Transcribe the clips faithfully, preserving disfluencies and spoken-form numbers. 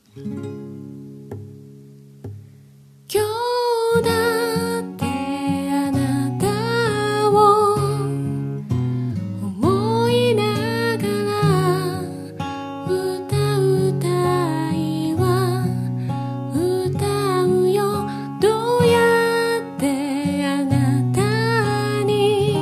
今日だってあなたを思いながら歌うたいは歌うよ。どうやってあなたに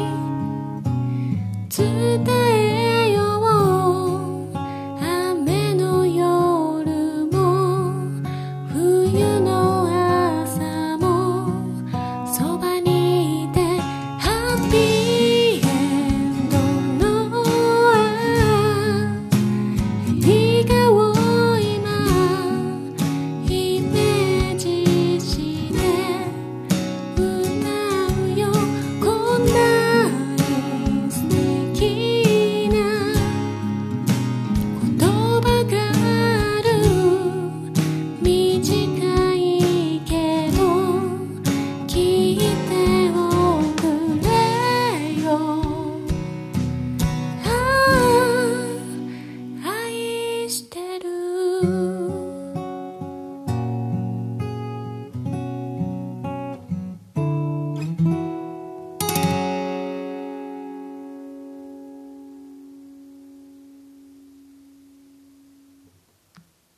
伝えよう。雨の夜も冬の朝もそばにいて、ハッピーエンドの映画を今イメージして歌うよ。こんなに素敵な言葉がある。短いけど聞いておくれよ。ああ愛してる。